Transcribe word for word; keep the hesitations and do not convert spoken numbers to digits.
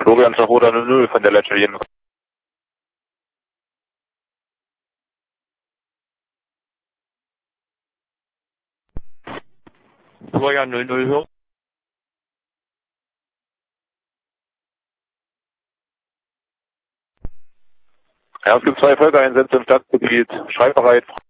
Florian Scharoda null null von der Lecce jeden. Florian null null hören. Ja, es gibt zwei Völkereinsätze im Stadtgebiet. Schreibbereit.